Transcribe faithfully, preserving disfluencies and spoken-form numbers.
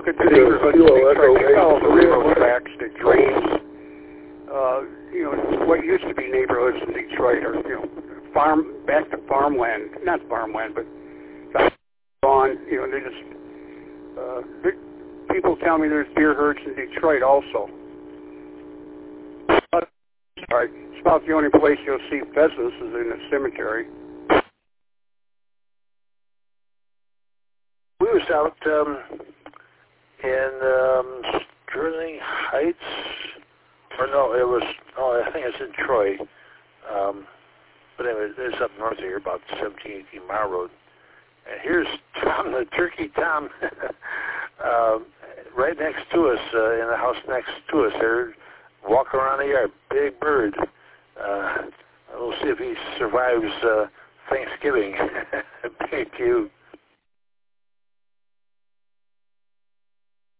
look at the neighborhoods in Detroit, they follow the railroad tracks, the drains. Uh, you know, what used to be neighborhoods in Detroit are, you know, farm, back to farmland, not farmland, but gone, you know, they just, uh, they, people tell me there's deer herds in Detroit also. But, all right, it's about the only place you'll see pheasants is in the cemetery. We was out um, in um, Sterling Heights, or no, it was, oh, I think it's in Troy. Um, but anyway, it's up north of here, about seventeen, eighteen mile road. And here's Tom, the turkey Tom, uh, right next to us, uh, in the house next to us there, walking around the yard, big bird. Uh, we'll see if he survives uh, Thanksgiving. Thank you.